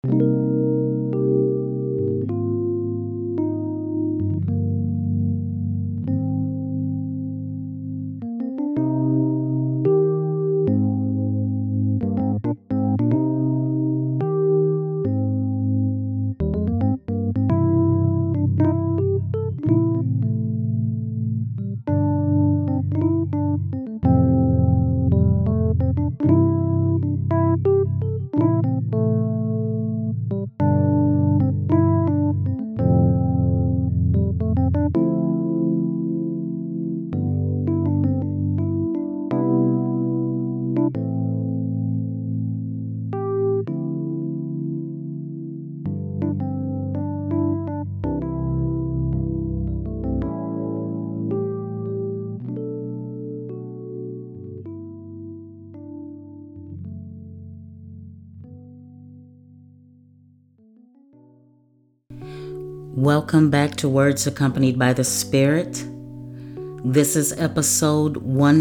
Welcome back to Words Accompanied by the Spirit. This is episode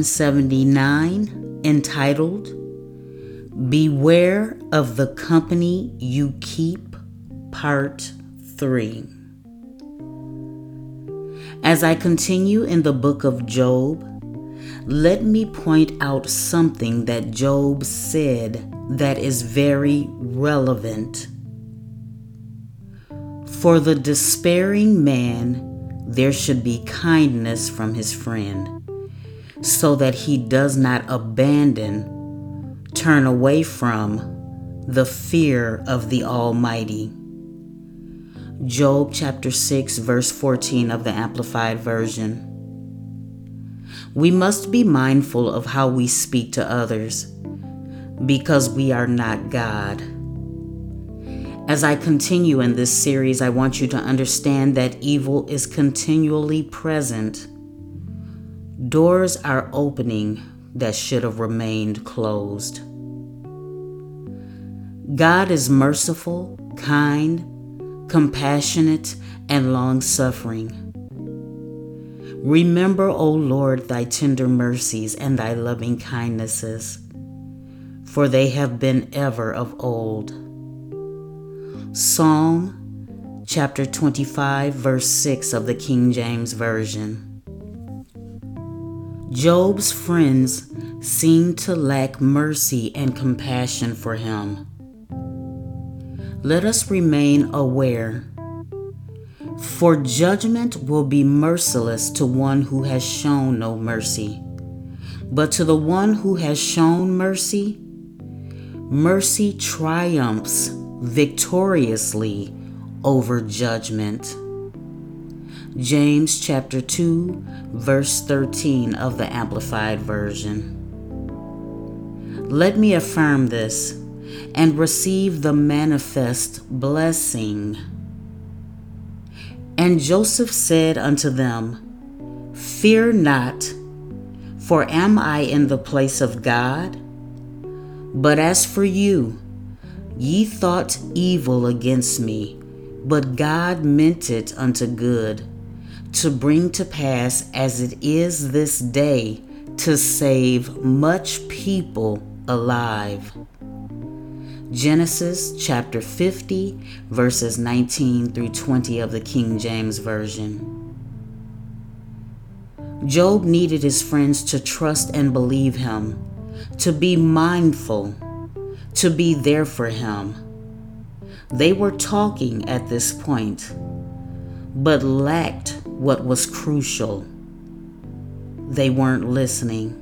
179, entitled, Beware of the Company You Keep, Part 3. As I continue in the book of Job, let me point out something that Job said that is very relevant. For the despairing man, there should be kindness from his friend, so that he does not turn away from the fear of the Almighty. Job chapter 6, verse 14 of the Amplified Version. We must be mindful of how we speak to others, because we are not God. As I continue in this series, I want you to understand that evil is continually present. Doors are opening that should have remained closed. God is merciful, kind, compassionate, and long-suffering. Remember, O Lord, thy tender mercies and thy loving kindnesses, for they have been ever of old. Psalm chapter 25, verse 6 of the King James Version. Job's friends seemed to lack mercy and compassion for him. Let us remain aware, for judgment will be merciless to one who has shown no mercy. But to the one who has shown mercy, mercy triumphs victoriously over judgment. James chapter 2, verse 13 of the Amplified Version. Let me affirm this and receive the manifest blessing. And Joseph said unto them, Fear not, for am I in the place of God? But as for you, ye thought evil against me, but God meant it unto good, to bring to pass as it is this day, to save much people alive. Genesis chapter 50, verses 19 through 20 of the King James Version. Job needed his friends to trust and believe him, to be mindful, to be there for him. They were talking at this point, but lacked what was crucial. They weren't listening.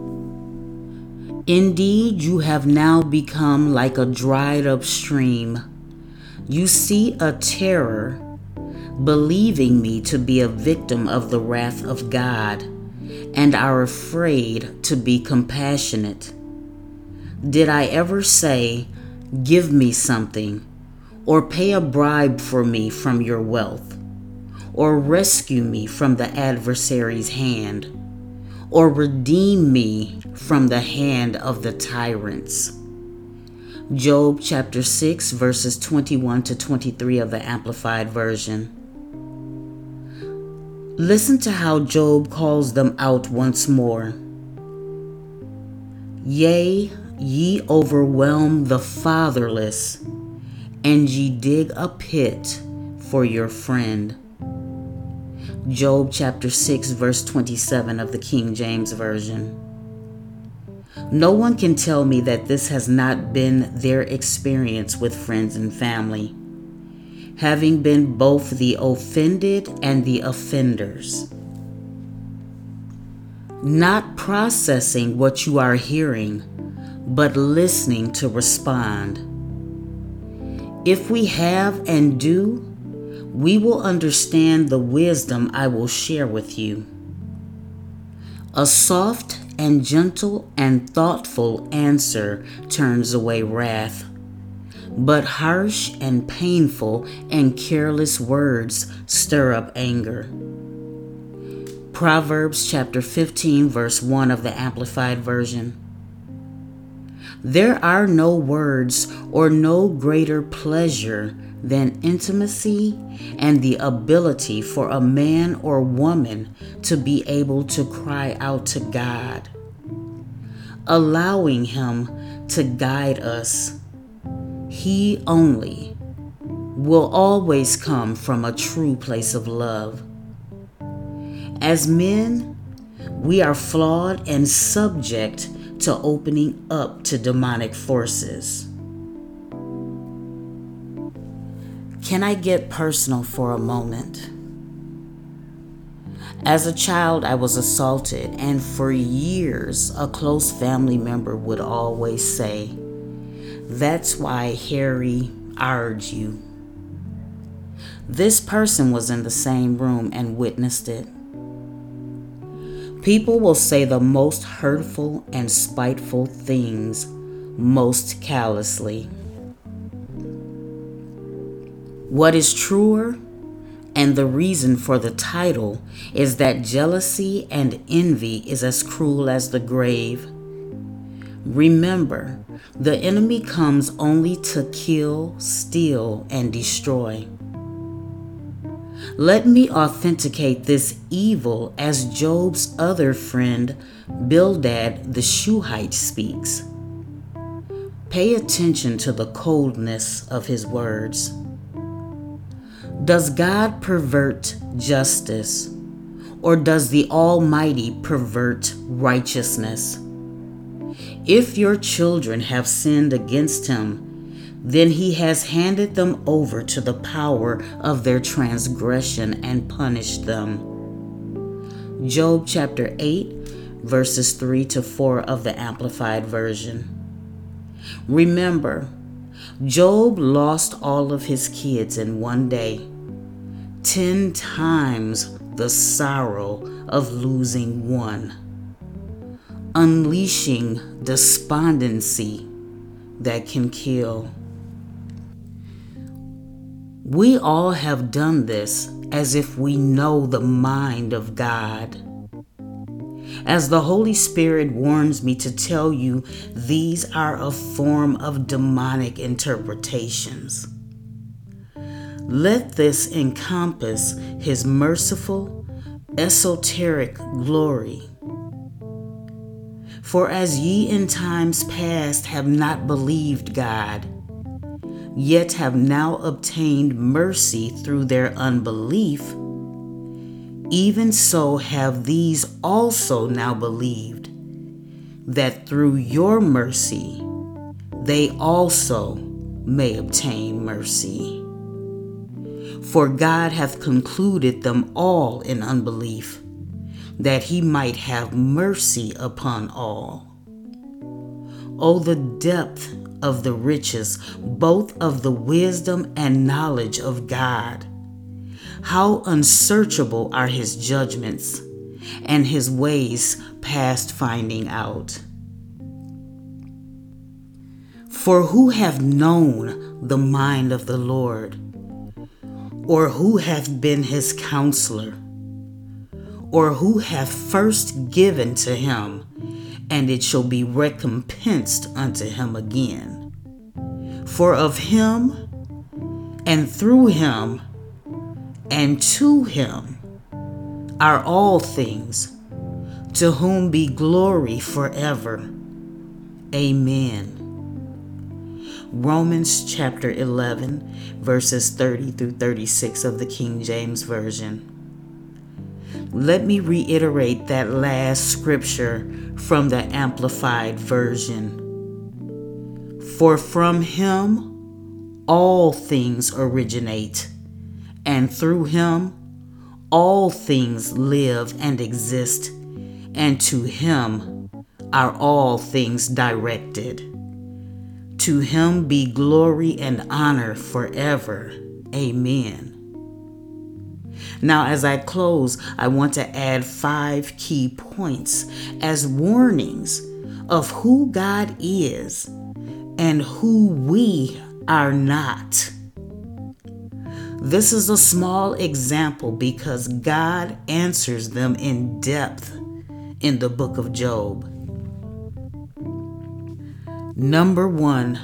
Indeed, you have now become like a dried up stream. You see a terror, believing me to be a victim of the wrath of God, and are afraid to be compassionate. Did I ever say, give me something, or pay a bribe for me from your wealth, or rescue me from the adversary's hand, or redeem me from the hand of the tyrants? Job chapter 6, verses 21 to 23 of the Amplified Version. Listen to how Job calls them out once more. Yea, ye overwhelm the fatherless, and ye dig a pit for your friend. Job chapter 6, verse 27 of the King James Version. No one can tell me that this has not been their experience with friends and family, having been both the offended and the offenders. Not processing what you are hearing, but listening to respond. If we have and do, we will understand the wisdom I will share with you. A soft and gentle and thoughtful answer turns away wrath, but harsh and painful and careless words stir up anger. Proverbs chapter 15, verse 1 of the Amplified Version. There are no words or no greater pleasure than intimacy and the ability for a man or woman to be able to cry out to God, allowing Him to guide us. He only will always come from a true place of love. As men, we are flawed and subject to opening up to demonic forces. Can I get personal for a moment? As a child, I was assaulted, and for years, a close family member would always say, "That's why Harry argued you." This person was in the same room and witnessed it. People will say the most hurtful and spiteful things most callously. What is truer, and the reason for the title, is that jealousy and envy is as cruel as the grave. Remember, the enemy comes only to kill, steal, and destroy. Let me authenticate this evil as Job's other friend, Bildad the Shuhite, speaks. Pay attention to the coldness of his words. Does God pervert justice, or does the Almighty pervert righteousness? If your children have sinned against Him, then He has handed them over to the power of their transgression and punished them. Job chapter 8, verses 3 to 4 of the Amplified Version. Remember, Job lost all of his kids in one day, 10 times the sorrow of losing one, unleashing despondency that can kill. We all have done this as if we know the mind of God. As the Holy Spirit warns me to tell you, these are a form of demonic interpretations. Let this encompass His merciful, esoteric glory. For as ye in times past have not believed God, yet have now obtained mercy through their unbelief, even so have these also now believed, that through your mercy they also may obtain mercy. For God hath concluded them all in unbelief, that He might have mercy upon all. O the depth of the riches, both of the wisdom and knowledge of God! How unsearchable are His judgments, and His ways past finding out. For who hath known the mind of the Lord? Or who hath been His counselor? Or who hath first given to Him, and it shall be recompensed unto Him again? For of Him, and through Him, and to Him are all things, to whom be glory forever. Amen. Romans chapter 11, verses 30 through 36 of the King James Version. Let me reiterate that last scripture from the Amplified Version. For from him all things originate, and through him all things live and exist, and to him are all things directed. To him be glory and honor forever. Amen. Now, as I close, I want to add 5 key points as warnings of who God is and who we are not. This is a small example because God answers them in depth in the book of Job. Number 1,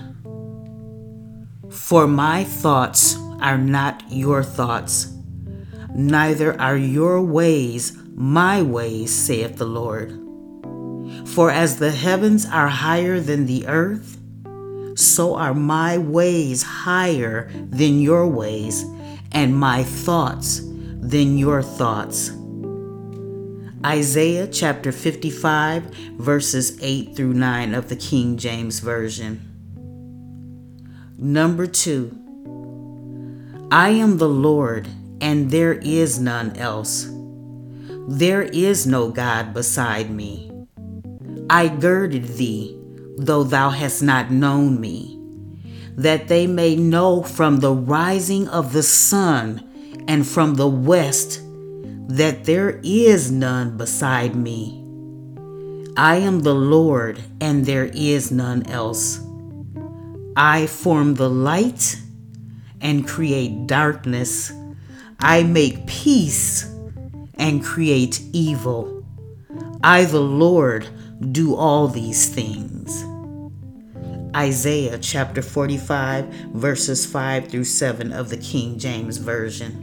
for my thoughts are not your thoughts, neither are your ways my ways, saith the Lord. For as the heavens are higher than the earth, so are my ways higher than your ways, and my thoughts than your thoughts. Isaiah chapter 55, verses 8 through 9 of the King James Version. Number 2, I am the Lord, and there is none else. There is no God beside me. I girded thee, though thou hast not known me, that they may know from the rising of the sun and from the west that there is none beside me. I am the Lord, and there is none else. I form the light and create darkness. I make peace and create evil. I, the Lord, do all these things. Isaiah chapter 45, verses 5 through 7 of the King James Version.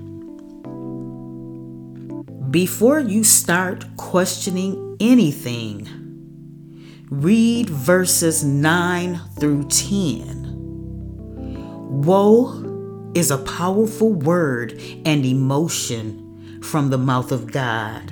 Before you start questioning anything, read verses 9 through 10. Woe is a powerful word and emotion from the mouth of God.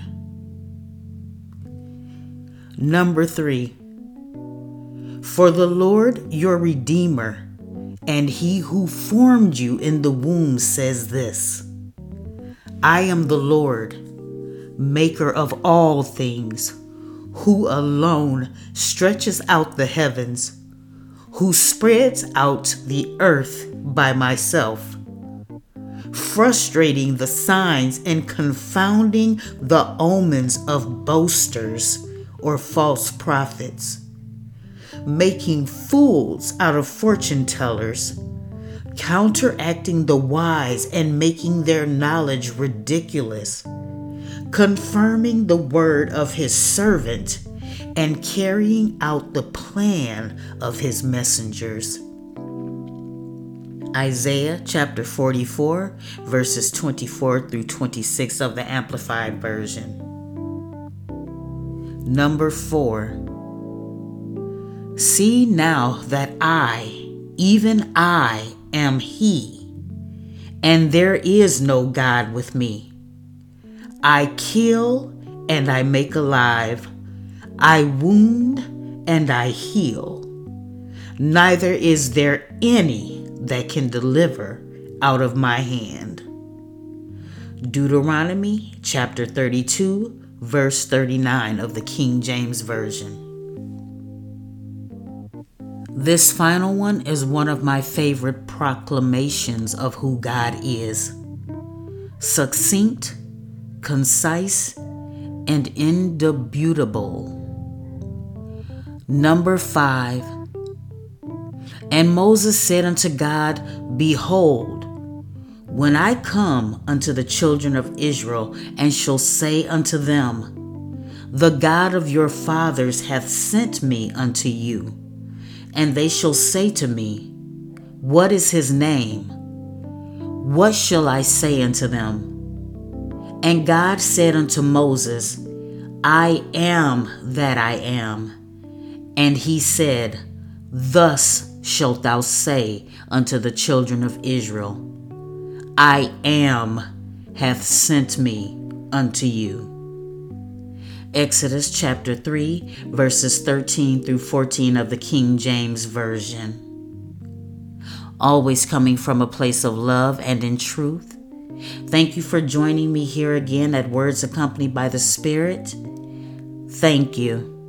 Number 3, for the Lord your Redeemer and he who formed you in the womb says this: I am the Lord, maker of all things, who alone stretches out the heavens, who spreads out the earth by myself, frustrating the signs and confounding the omens of boasters or false prophets, making fools out of fortune tellers, counteracting the wise and making their knowledge ridiculous, confirming the word of his servant and carrying out the plan of his messengers. Isaiah chapter 44, verses 24 through 26 of the Amplified Version. Number 4, see now that I, even I, am he, and there is no God with me. I kill and I make alive. I wound and I heal. Neither is there any that can deliver out of my hand. Deuteronomy chapter 32, verse 39 of the King James Version. This final one is one of my favorite proclamations of who God is. Succinct, concise, and indubitable. Number 5, and Moses said unto God, behold, when I come unto the children of Israel, and shall say unto them, the God of your fathers hath sent me unto you, and they shall say to me, what is his name? What shall I say unto them? And God said unto Moses, I am that I am. And he said, thus shalt thou say unto the children of Israel, I am hath sent me unto you. Exodus chapter 3, verses 13 through 14 of the King James Version. Always coming from a place of love and in truth. Thank you for joining me here again at Words Accompanied by the Spirit. Thank you.